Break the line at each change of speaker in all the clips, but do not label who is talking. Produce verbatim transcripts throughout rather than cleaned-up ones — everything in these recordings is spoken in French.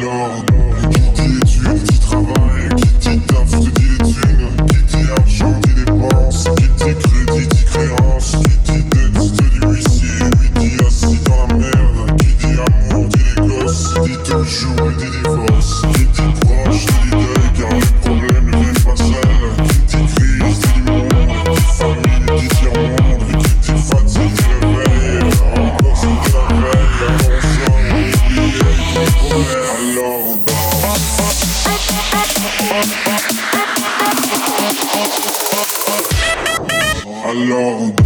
Alors, qui dit études, dit travail, qui dit taf, te dit les thunes, qui dit argent, dit dépenses, qui dit crédit, dit créance, qui dit dette, te dit huissier, lui dit assis dans la merde, qui dit amour, dit les gosses, dit toujours, dit divorce, qui dit proche, dit deuil, car les problèmes ne viennent pas seuls, qui dit crise, dit monde, dit famille, dit tiers-monde, et qui dit fatigue, dit réveil, encore c'est de la veille, avant on sort, oublié, tout problème, alors on danse. Alors on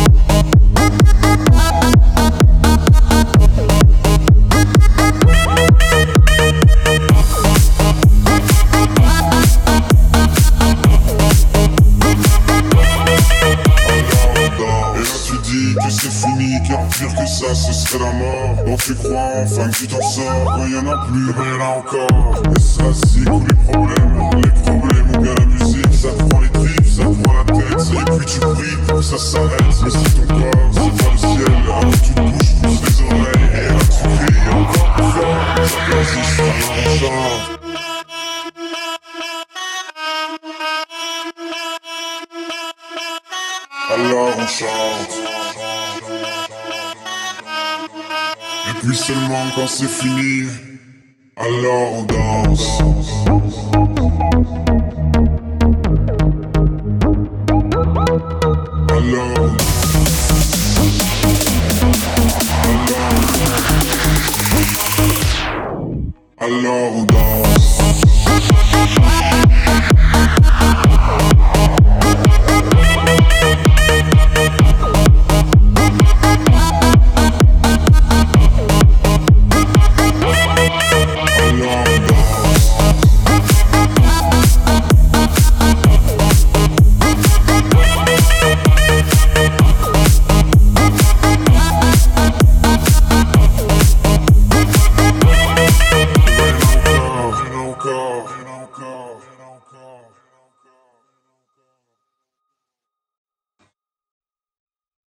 que c'est fini, car pire que ça ce serait la mort. Bon tu crois enfin que tu t'en sors, quand y'en a plus, rien là encore. Et ça c'est tous les problèmes, les problèmes ou bien la musique. Ça te prend les tripes, ça te prend la tête, et puis tu pries pour que ça s'arrête. Mais si ton corps c'est pas le ciel, alors tu te bouges, pousse les oreilles. Et là tu cries encore plus fort, ça persiste, alors on chante. Alors on chante. Et puis seulement quand c'est fini, alors on danse. Alors Alors, alors on danse.